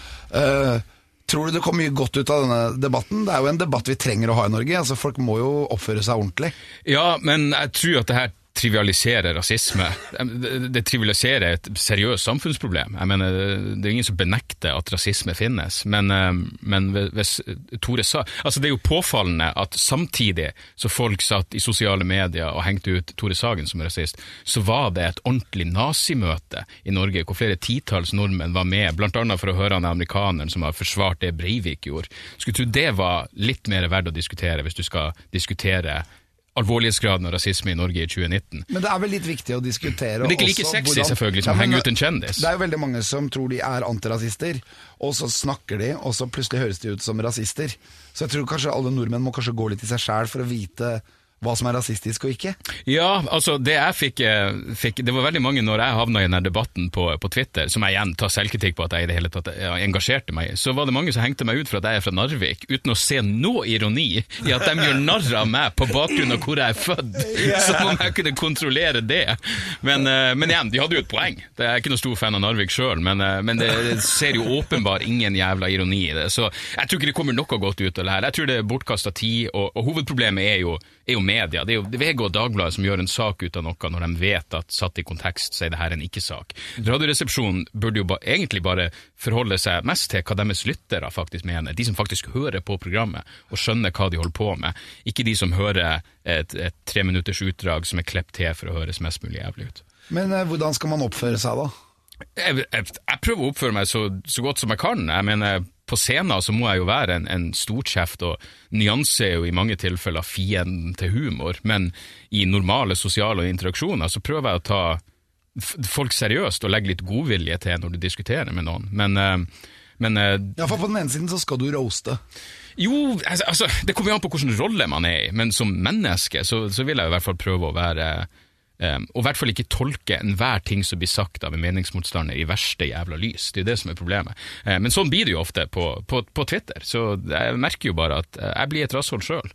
[SPEAKER 8] Tror du det kom mye godt ut av denne debatten? Det er jo en debatt vi trenger å ha i Norge, altså folk må jo oppføre seg ordentlig.
[SPEAKER 12] Ja, men jeg tror at det her trivialiserer rasisme. Det trivialiserer et seriøst samfunnsproblem. Jeg mener, det er ingen som benekter at rasisme finnes, men hvis Tore sa, altså det er jo påfallende at samtidig så folk satt i sosiale medier og hengte ut Tore Sagen som rasist, så var det et ordentlig nazimøte i Norge, hvor flere titalls nordmenn var med, blant annet for å høre han amerikaneren som har forsvart det Breivik gjorde. Skulle tro det var litt mer verdt å diskutere hvis du skal diskutere alvorlighetsgraden av rasisme i Norge i 2019.
[SPEAKER 8] Men det er vel litt viktig å diskutere.
[SPEAKER 12] Men det er ikke like sexy selvfølgelig som å henge ut en kjendis.
[SPEAKER 8] Det er jo veldig mange som tror de er antirasister, og så snakker de, og så plutselig høres de ut som rasister. Så jeg tror kanskje alle nordmenn må kanskje gå litt i seg selv for å vite hva som er rasistisk og ikke.
[SPEAKER 12] Ja, altså det jeg fikk det var veldig mange når jeg havnet i denne debatten på Twitter, som jeg igjen tar selvkritikk på at jeg i det hele tatt engasjerte meg i, så var det mange som hengte meg ut for at jeg er fra Narvik, uten å se noe ironi i at de gjør narr av meg på bakgrunn av hvor jeg er født, som om jeg kunne kontrollere det. Men igjen, de hadde jo et poeng. Det er ikke noe stor fan av Narvik selv, men det ser jo åpenbar ingen jævla ironi i det, så jeg tror ikke det kommer noe godt ut av det her. Jeg tror det er bortkastet tid, og hovedproblemet er jo media. Det er jo VG og Dagbladet som gjør en sak ut av noe når de vet at satt i kontekst så er det her en ikke-sak. Radioresepsjonen burde jo egentlig bare forholde seg mest til hva deres lyttere faktisk mener. De som faktisk hører på programmet og skjønner hva de holder på med. Ikke de som hører et 3 minutters utdrag som er klept til for å høres mest mulig jævlig ut.
[SPEAKER 8] Men hvordan skal man oppføre seg da?
[SPEAKER 12] Jeg prøver å oppføre meg så godt som jeg kan. Jeg mener, på scenen så må jeg jo være en storkjeft, og nyanse er jo i mange tilfeller fienden til humor, men i normale sosiale interaksjoner så prøver jeg å ta folk seriøst og legge litt godvilje til når du diskuterer med noen. Men
[SPEAKER 8] ja, for på den ene siden så skal du roaste.
[SPEAKER 12] Jo, altså, det kommer jo an på hvilken rolle man er i, men som menneske så vil jeg i hvert fall prøve å være og i hvert fall ikke tolke enhver ting som blir sagt av en meningsmotstander i verste jævla lys. Det er det som er problemet. Men sånn blir det jo ofte på Twitter, så jeg merker jo bare at jeg blir et rasshold selv.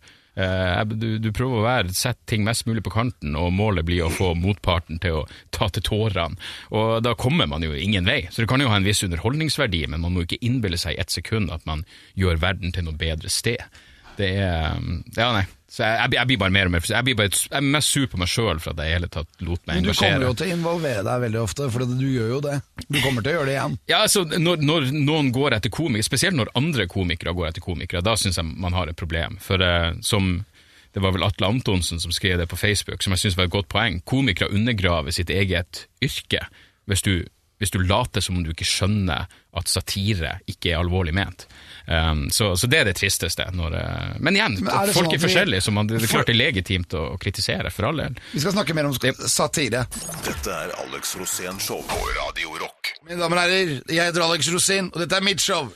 [SPEAKER 12] Du prøver å sette ting mest mulig på kanten, og målet blir å få motparten til å ta til tårene, og da kommer man jo ingen vei. Så det kan jo ha en viss underholdningsverdi, men man må ikke innbille seg i 1 sekund at man gjør verden til noe bedre sted. Det er, ja nei, så jeg blir bare mer og mer, jeg er mest sur på meg selv for at jeg hele tatt lot meg engasjere.
[SPEAKER 8] Men du kommer jo til å involvere deg veldig ofte, for du gjør jo det. Du kommer til å gjøre det igjen.
[SPEAKER 12] Ja, altså, når noen går etter komikere, spesielt når andre komikere går etter komikere, da synes jeg man har et problem. For det var vel Atle Antonsen som skrev det på Facebook, som jeg synes var et godt poeng. Komikere undergraver sitt eget yrke hvis du later som om du ikke skjønner at satire ikke er alvorlig ment. Så det er det tristeste. Men igjen, folk er forskjellige, så det er klart det er legitimt å kritisere for alle.
[SPEAKER 8] Vi skal snakke mer om satire.
[SPEAKER 5] Dette er Alex Rosén Show på Radio Rock.
[SPEAKER 8] Mine damer og herrer, jeg heter Alex Rosén, og dette er mitt show.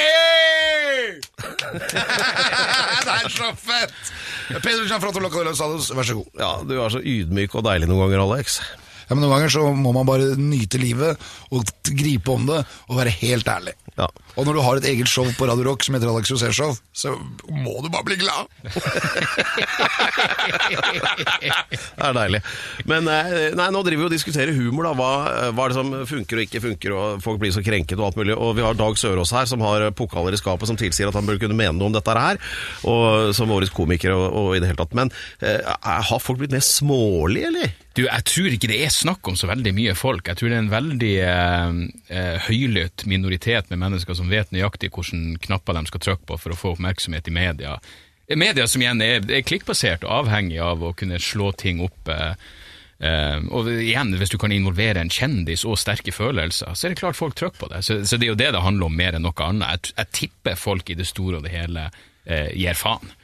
[SPEAKER 8] Det er så fett! Pedro Gianfranco Loca de los Estados, vær så god.
[SPEAKER 7] Ja, du er så ydmyk og deilig noen ganger, Alex.
[SPEAKER 8] Ja, men noen ganger så må man bare nyte livet og gripe om det og være helt ærlig.
[SPEAKER 7] Ja.
[SPEAKER 8] Og når du har et eget show på Radio Rock som heter Alex Rosén Show, så må du bare bli glad.
[SPEAKER 7] Det deilig. Men nei, nå driver vi og diskuterer humor da. Hva det som funker og ikke funker, og folk blir så krenket og alt mulig. Og vi har Dag Sørås her, som har pokaler i skapet som tilsier at han bør kunne mene noe om dette her, og som årets komiker og i det hele tatt. Men har folk blitt mer smålige, eller?
[SPEAKER 12] Du, jeg tror ikke det snakk om så veldig mye folk. Jeg tror det en veldig høylytt minoritet med mennesker som vet nøyaktig hvilke knapper de skal trykke på for å få oppmerksomhet i media. Media som igjen er klikkbasert og avhengig av å kunne slå ting opp. Og igjen, hvis du kan involvere en kjendis og sterke følelser, så det klart folk trykker på det. Så det jo det handler om mer enn noe annet. Jeg tipper folk i det store og det hele gir faen.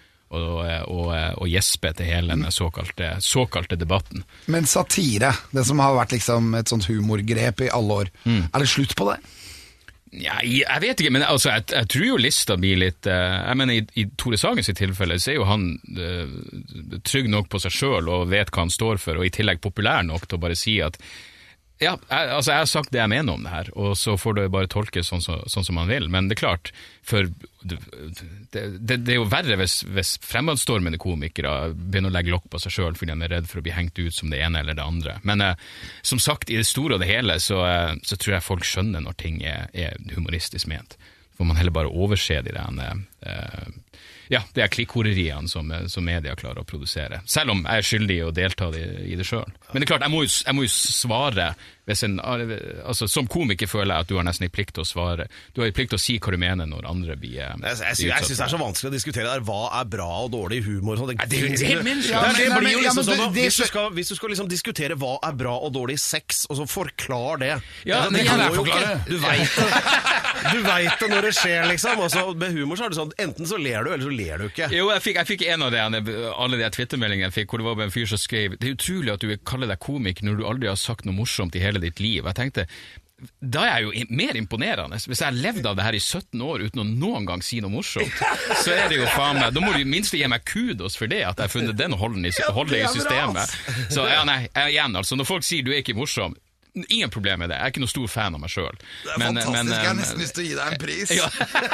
[SPEAKER 12] Og gjespe til hele den såkalte debatten. Men
[SPEAKER 8] satire, det som har vært liksom et sånt humorgrep i alle år, er det slutt på det?
[SPEAKER 12] Ja, jeg vet ikke, men altså, jeg tror jo lista blir litt jeg mener, i Tore Sagens tilfelle så jo han trygg nok på seg selv og vet hva han står for, og i tillegg populær nok til å bare si at ja, jeg har sagt det jeg mener om det her, og så får det bare tolkes sånn som man vil, men det klart, for det jo verre hvis fremadstormende komikere begynner å legge lokk på seg selv fordi de redd for å bli hengt ut som det ene eller det andre. Men som sagt, i det store og det hele så tror jeg folk skjønner når ting er humoristisk ment. For man heller bare overser de det klikkhoreriene som media klarer å produsere. Selv om jeg skyldig i å delta i det selv. Men det er klart, jeg må jo svare hvis som komiker føler jeg at du har nesten en plikt til å svare. Du har en plikt til å si hva du mener når andre blir
[SPEAKER 7] Jeg synes det så vanskelig å diskutere der. Hva bra og dårlig humor?
[SPEAKER 12] Det er helt menneskelig.
[SPEAKER 7] Hvis du skal liksom diskutere hva bra og dårlig sex, og så forklar det.
[SPEAKER 12] Ja,
[SPEAKER 7] det kan jeg forklare. Du vet det når det skjer, liksom. Altså, med humor så det sånn, enten så ler du, eller så ler du ikke.
[SPEAKER 12] Jo, jeg fikk en av alle de Twitter-meldingene jeg fikk, hvor det var en fyr som skrev: det utrolig at du kaller deg komik når du aldri har sagt noe morsomt i hele ditt liv. Jeg tenkte, da jeg jo mer imponerende. Hvis jeg levde av det her i 17 år uten å noen gang si noe morsomt, så det jo faen meg, da må du minst gi meg kudos for det, at jeg har funnet den holden i systemet. Så igjen, altså, når folk sier du ikke morsom, ingen problem med det. Jeg ikke noe stor fan av meg selv.
[SPEAKER 8] Det fantastisk, jeg har nesten lyst til å gi deg en pris.
[SPEAKER 12] Ja.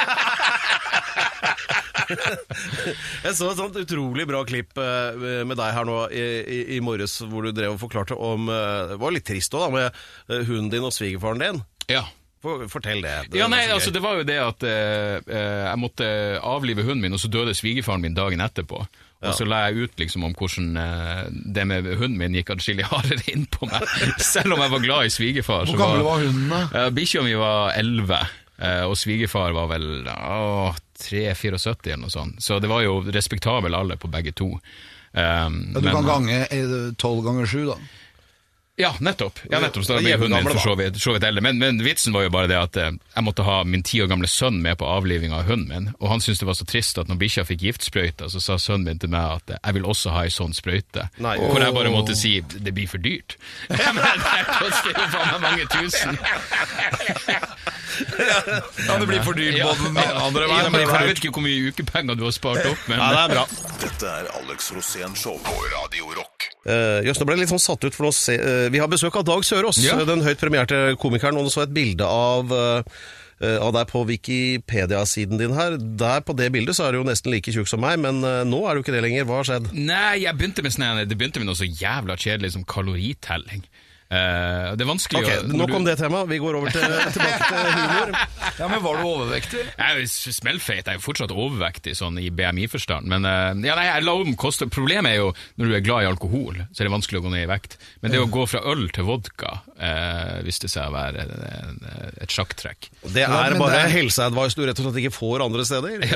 [SPEAKER 7] Jeg så et sånt utrolig bra klipp med deg her nå i morges, hvor du drev og forklarte om, det var litt trist også da, med hunden din og svigerfaren din.
[SPEAKER 12] Ja.
[SPEAKER 7] Fortell det.
[SPEAKER 12] Det var jo det at jeg måtte avlive hunden min, og så døde svigerfaren min dagen etterpå. Og så la jeg ut liksom om hvordan det med hunden min gikk adskillig hardere inn på meg, selv om jeg var glad i svigerfar.
[SPEAKER 8] Hvor gammel var hunden da?
[SPEAKER 12] Bikkja mi var 11, og svigerfar var vel 3-74 eller noe sånt. Så det var jo respektabel alder på begge to.
[SPEAKER 8] Du kan gange 12 ganger 7 da?
[SPEAKER 12] Ja, nettopp. Så da ble hunden min for så vidt eldre. Men vitsen var jo bare det at jeg måtte ha min 10 år gamle sønn med på avliving av hunden min, og han syntes det var så trist at når bikkja fikk giftsprøyta, så sa sønnen min til meg at jeg vil også ha en sånn sprøyte. Hvor jeg bare måtte si, det blir for dyrt. Men det koster jo faen meg mange tusen.
[SPEAKER 6] Ja, det blir for dyrt både den andre veien.
[SPEAKER 12] Jeg vet ikke hvor mye ukepenger du har spart opp, men
[SPEAKER 7] det bra.
[SPEAKER 5] Dette Alex Rosén Show på Radio Rock.
[SPEAKER 7] Just nå ble jeg litt sånn satt ut for vi har besøk av Dag Sørås, den høyt premierte komikeren, og så et bilde av deg på Wikipedia-siden din her. Der på det bildet så du jo nesten like tjukk som meg, men nå du ikke det lenger. Hva har skjedd?
[SPEAKER 12] Nei, det begynte med noe så jævla kjedelig som kaloritelling. Det er vanskelig
[SPEAKER 7] nok om det temaet. Vi går over tilbake til humor.
[SPEAKER 6] Ja, men var du overvektig?
[SPEAKER 12] Jeg smellfeit, jeg jo fortsatt overvektig sånn i BMI-forstand. Men jeg la om kost. Problemet er jo når du er glad i alkohol, så er det vanskelig å gå ned i vekt. Men det å gå fra øl til vodka viste seg å være et sjakktrekk.
[SPEAKER 7] Det bare helseadvice du rett og slett ikke får andre steder.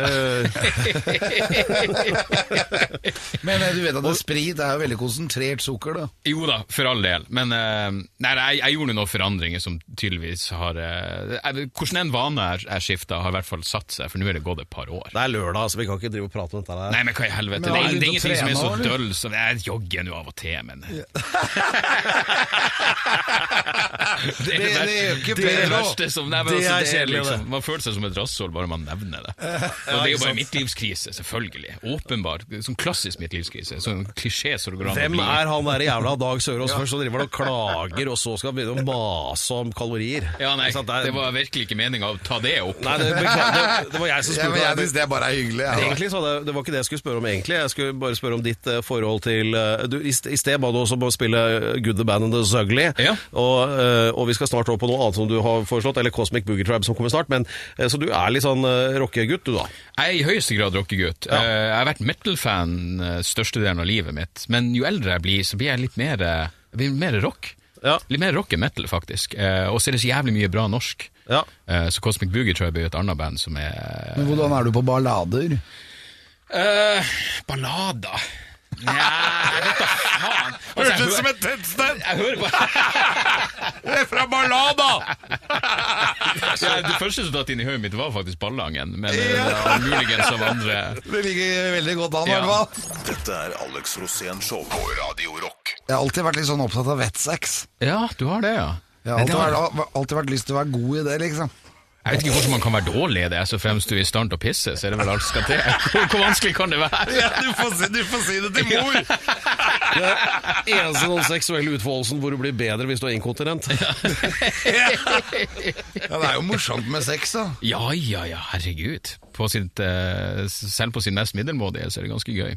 [SPEAKER 8] Men du vet at sprit jo veldig konsentrert sukker da?
[SPEAKER 12] Jo da, for all del. Men jeg gjorde noen forandringer som tydeligvis har hvordan en vane jeg skiftet har i hvert fall satt seg, for nå det gått et par år.
[SPEAKER 7] Det lørdag, så vi kan ikke drive og prate om dette der.
[SPEAKER 12] Nei, men hva i helvete, det er ingenting som så døll som jeg jogger nå av og til, men det verste som det liksom, man føler seg som et rasshold bare man nevner det. Og det er jo bare midtlivskrise, selvfølgelig. Åpenbart, sånn klassisk midtlivskrise, sånn klisjé så det går an å bli.
[SPEAKER 7] Hvem han der jævla Dag Sørås først, så driver han og klager dager, og så skal vi begynne å mase om kalorier.
[SPEAKER 12] Ja, nei, det var virkelig ikke meningen å ta det opp.
[SPEAKER 7] Nei, det var jeg som spurte.
[SPEAKER 8] Jeg synes det bare er hyggelig. Ja.
[SPEAKER 7] Egentlig så det var ikke det jeg skulle spørre om egentlig. Jeg skulle bare spørre om ditt forhold til I sted ba du også på å spille Good, The Bad and The Ugly, og vi skal snart opp på noe annet som du har foreslått, eller Cosmic Boogie Tribe som kommer snart, men så du er litt sånn rockegutt du da?
[SPEAKER 12] Jeg er i høyeste grad rockegutt. Jeg har vært metal-fan største delen av livet mitt, men jo eldre jeg blir, så blir jeg litt mer rock. Litt mer rock enn metal, faktisk. Og så er det så jævlig mye bra norsk. Så Cosmic Boogie Tribe er jo et annet band som er...
[SPEAKER 8] Men hvordan er du på ballader?
[SPEAKER 12] Ballader? Jeg vet da faen.
[SPEAKER 8] Hørtes ut som et tettsted!
[SPEAKER 12] Jeg hører på...
[SPEAKER 8] Det er fra Ballada!
[SPEAKER 12] Det første som datt inn i høyet mitt var faktisk Ballangen, men muligens av andre...
[SPEAKER 8] Det ligger veldig godt an, i hvert fall.
[SPEAKER 5] Dette er Alex Rosén Show på Radio Rock.
[SPEAKER 8] Jeg har alltid vært litt sånn opptatt av vettsex.
[SPEAKER 12] Ja, du har det, ja.
[SPEAKER 8] Jeg har alltid vært lyst til å være god i det, liksom.
[SPEAKER 12] Jeg vet ikke hvordan man kan være dårlig i det, så fremst du er i stand til å pisse, så er det vel alt skal til. Hvor vanskelig kan det være?
[SPEAKER 8] Ja, du får si det til mor!
[SPEAKER 7] Det er eneste den seksuelle utfoldelsen hvor du blir bedre hvis du er inkontinent.
[SPEAKER 8] Ja, det er jo morsomt med sex, da.
[SPEAKER 12] Ja, herregud. Selv på sin mest middelmådige, så er det ganske gøy.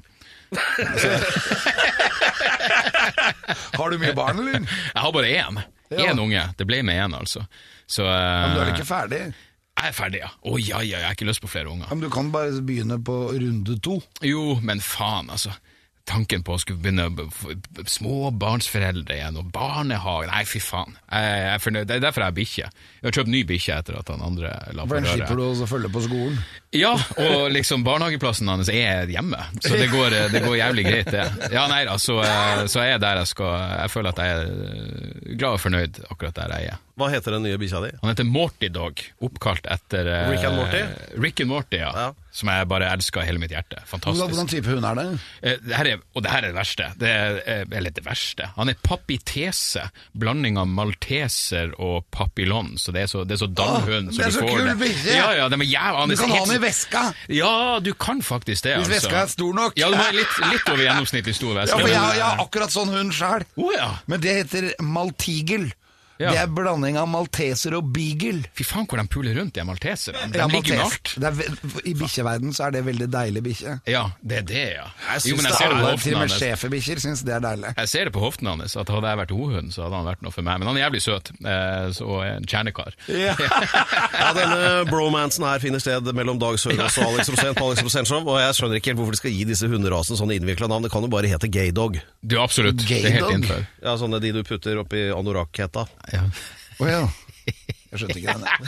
[SPEAKER 8] Har du mye barn, eller?
[SPEAKER 12] Jeg har bare én unge. Det ble med én, altså. Så,
[SPEAKER 8] men du er ikke ferdig?
[SPEAKER 12] Jeg er ferdig, ja. Jeg har ikke lyst på flere unger.
[SPEAKER 8] Men du kan bare begynne på runde 2.
[SPEAKER 12] Jo, men faen, altså. Tanken på å skulle begynne småbarnsforeldre igjen, og barnehage. Nei, fy faen. Jeg er fornøyd. Det er derfor jeg har bikkje. Jeg har kjøpt ny bikkje etter at han andre la på
[SPEAKER 8] røret.
[SPEAKER 12] røret.
[SPEAKER 8] Slipper du å følge på skolen?
[SPEAKER 12] Ja, og liksom barnehageplassen hans er hjemme, så det går jævlig greit det. Ja, nei da, så er jeg der jeg skal. Jeg føler at jeg er glad og fornøyd akkurat der jeg er.
[SPEAKER 7] Hva heter den nye bikkja di?
[SPEAKER 12] Han heter Morty Dog, oppkalt etter
[SPEAKER 7] Rick and Morty?
[SPEAKER 12] Rick and Morty, ja. Som jeg bare elsker av hele mitt hjerte. Fantastisk.
[SPEAKER 8] Hvordan type hund er det?
[SPEAKER 12] Det her er det verste. Eller det verste. Han er papitese, blanding av malteser og papillon, så det er så dallhund.
[SPEAKER 8] Det er så kul bikkje!
[SPEAKER 12] Ja, du
[SPEAKER 8] kan ha den i veska!
[SPEAKER 12] Ja, du kan faktisk det.
[SPEAKER 8] Hvis veska er stor nok.
[SPEAKER 12] Ja, du må ha litt over gjennomsnittlig stor veske.
[SPEAKER 8] Ja, for jeg har akkurat sånn hund selv. Men det heter Maltigel. Ja. Det er blanding av malteser og beagle.
[SPEAKER 12] Fy faen hvor de puler rundt, de malteserne. De ligger jo alt.
[SPEAKER 8] I bikkjeverden så er det veldig deilig bikkje.
[SPEAKER 12] Ja, det er det, ja.
[SPEAKER 8] Jeg synes til og med sjeferbikkjer synes det er deilig.
[SPEAKER 12] Jeg ser det på hoften hans, at hadde jeg vært hohund, så hadde han vært noe for meg. Men han er jævlig søt, og en kjernekar.
[SPEAKER 7] Ja, denne bromansen her finner sted mellom Dag Sørås og Alex Rosén på Alex Rosén Show, og jeg skjønner ikke helt hvorfor de skal gi disse hunderasen sånne innviklet navn. Det kan jo bare hete Gaydog.
[SPEAKER 12] Du, absolutt. Det er helt innenfor.
[SPEAKER 7] Ja, sånne de du putter opp i anorak-hetta.
[SPEAKER 12] Ja.
[SPEAKER 8] Ja. Jeg skjønte ikke den.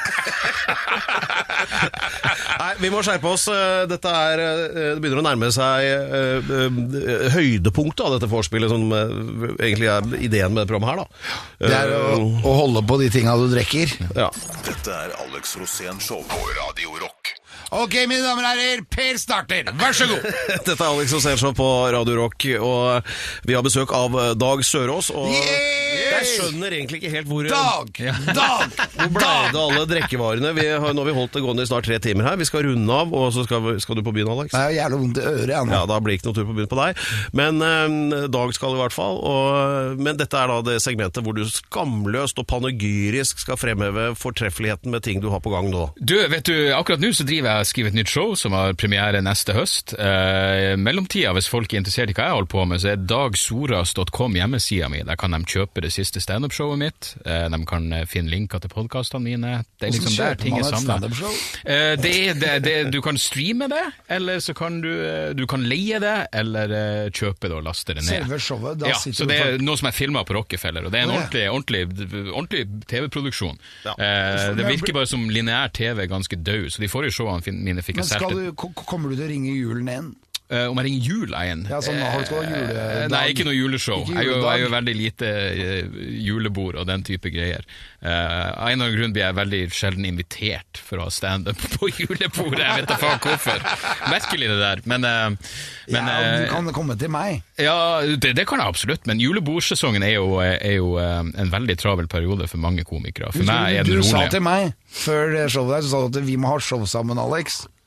[SPEAKER 7] Nei, vi må skjerpe oss. Det begynner å nærme seg høydepunktet av dette forspillet, som egentlig er ideen med det programmet her, da.
[SPEAKER 8] Det er å holde på de tingene du drikker.
[SPEAKER 7] Ja.
[SPEAKER 5] Dette er Alex Rosén Show på Radio Rock.
[SPEAKER 8] Ok, mine damer og herrer, Per starter. Vær så god.
[SPEAKER 7] Dette er Alex Rosén Show på Radio Rock, og vi har besøk av Dag Sørås, og jeg skjønner egentlig ikke helt hvor
[SPEAKER 8] Dag!
[SPEAKER 7] Hvor ble det alle drikkevarene? Nå har vi holdt det gående i snart 3 timer her. Vi skal runde av, og så skal du på byen, Alex.
[SPEAKER 8] Det er jævlig vondt i øret,
[SPEAKER 7] ja, da blir ikke noe tur på byen på deg. Men Dag skal i hvert fall, men dette er da det segmentet hvor du skamløst og panegyrisk skal fremheve fortreffeligheten med ting du har på gang nå.
[SPEAKER 12] Du, vet du, akkurat nå så driver jeg og skriver et nytt show som har premiere neste høst. Mellomtida, hvis folk er interessert i hva jeg holder på med, så er dagsoras.com hjemmesida mi. Der kan de kjøpe det siste stand-up-showet mitt. De kan finne linker til podcastene mine. Det er liksom der ting er samlet. Du kan streame det, eller så kan du kan leie det, eller kjøpe det og laste det ned.
[SPEAKER 8] Selve showet, da sitter
[SPEAKER 12] så det er noe som er filmet på Rockefeller, og det er en ordentlig TV-produksjon. Det virker bare som lineær TV ganske død, så de forrige showene mine fikk jeg sett.
[SPEAKER 8] Men kommer du til å ringe julen igjen?
[SPEAKER 12] Om jeg ringer jula igjen?
[SPEAKER 8] Ja, sånn, har du ikke noe juledag?
[SPEAKER 12] Nei, ikke noe juleshow. Jeg er jo veldig lite julebord og den type greier. Av en eller annen grunn blir jeg veldig sjelden invitert for å ha stand-up på julebordet. Jeg vet ikke faen hvorfor. Merkelig det der. Men
[SPEAKER 8] du kan komme til meg.
[SPEAKER 12] Ja, det kan jeg absolutt. Men julebordsesongen er jo en veldig travel periode for mange komikere. For meg er den rolig.
[SPEAKER 8] Du sa til meg før showet der, så sa du at vi må ha show sammen, Alex.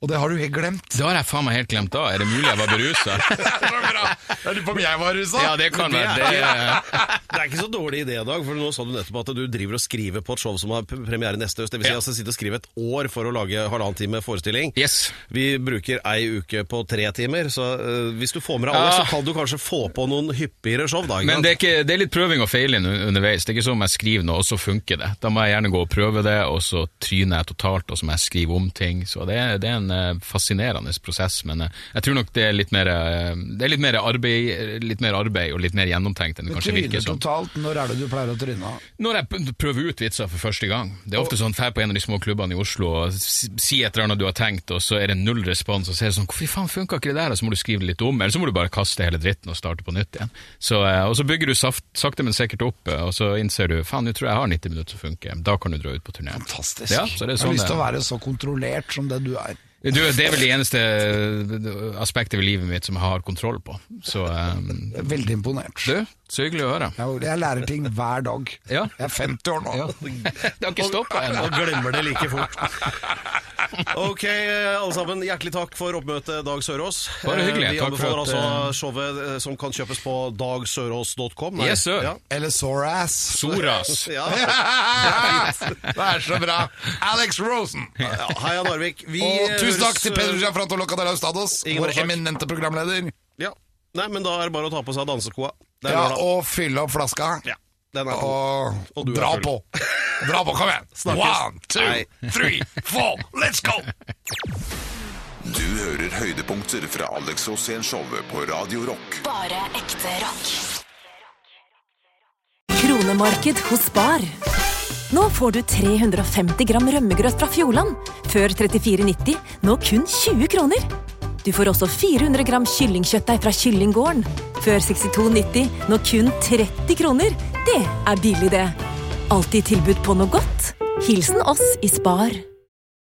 [SPEAKER 8] Og det har du helt glemt.
[SPEAKER 12] Det har jeg faen meg helt glemt da. Er det mulig jeg var beruset?
[SPEAKER 8] Det er så bra. Jeg lurer på om jeg var rusa.
[SPEAKER 12] Ja, det kan være.
[SPEAKER 7] Det er ikke så dårlig idé, Dag, for nå sa du nettopp at du driver og skriver på et show som har premiere neste høst. Det vil si altså sitte og skrive et år for å lage 1,5 time forestilling.
[SPEAKER 12] Yes.
[SPEAKER 7] Vi bruker ei uke på 3 timer, så hvis du får med deg alle, så kan du kanskje få på noen hyppigere show, da.
[SPEAKER 12] Men det er litt prøving og feiling underveis. Det er ikke sånn om jeg skriver noe, og så funker det. Da må jeg gjerne gå og prøve det, og så tryner jeg totalt, og så må jeg skrive om ting. Så det er en fascinerende prosess, men jeg tror nok det er litt mer arbeid og litt mer gjennomtenkt enn det kanskje virker som.
[SPEAKER 8] Totalt, når er det du pleier å tryne?
[SPEAKER 12] Når jeg prøver ut vitser for første gang. Det er ofte sånn, fær på en av de små klubbene i Oslo og si et eller annet du har tenkt, og så er det 0 respons, og så er det sånn, hvorfor faen funker ikke det der? Og så må du skrive litt om, eller så må du bare kaste hele dritten og starte på nytt igjen. Og så bygger du sakte, men sikkert opp, og så innser du, faen, jeg tror jeg har 90 minutter som funker. Da kan du dra ut på turné.
[SPEAKER 8] Fantastisk.
[SPEAKER 12] Ja, så det er sånn
[SPEAKER 8] jeg har lyst til å være så kontrollert som det du er.
[SPEAKER 12] Det er vel det eneste aspektet ved livet mitt som jeg har kontroll på. Så,
[SPEAKER 8] veldig imponert.
[SPEAKER 12] Så hyggelig å høre.
[SPEAKER 8] Jeg lærer ting hver dag.
[SPEAKER 12] Ja.
[SPEAKER 8] Jeg er 50 år nå.
[SPEAKER 12] Ja. Det har ikke stoppet ennå.
[SPEAKER 7] Og glemmer det like fort. Ok, alle sammen, hjertelig takk for oppmøtet, Dag Sørås.
[SPEAKER 12] Bare hyggelig.
[SPEAKER 7] Vi anbefaler altså showet som kan kjøpes på dagsørås.com.
[SPEAKER 12] Yes, sir.
[SPEAKER 7] Ja.
[SPEAKER 8] Eller Soras.
[SPEAKER 12] Soras.
[SPEAKER 7] Ja.
[SPEAKER 8] Det er så bra. Alex Rosen.
[SPEAKER 7] Heia Narvik.
[SPEAKER 8] Og tusen takk til Pedro Gianfranto Locadella Stados, vår eminente programleder.
[SPEAKER 7] Ja. Nei, men da er det bare å ta på seg dansekoa.
[SPEAKER 8] Og fylle opp flaska.
[SPEAKER 7] Ja. Og
[SPEAKER 8] dra på. Dra på, kom igjen. 1, 2, 3, 4, let's go!
[SPEAKER 5] Du hører høydepunkter fra Alex Rosén-showet på Radio Rock.
[SPEAKER 4] Bare ekte rock.
[SPEAKER 11] Kronemarked hos Spar. Nå får du 350 gram rømmegrøt fra Fjordland. Før 34,90, nå kun 20 kroner. Du får også 400 gram kyllingkjøttdeig fra Kyllinggården. Før 62,90, nå kun 30 kroner. Det er billig det. Alltid tilbud på noe godt. Hilsen oss i Spar.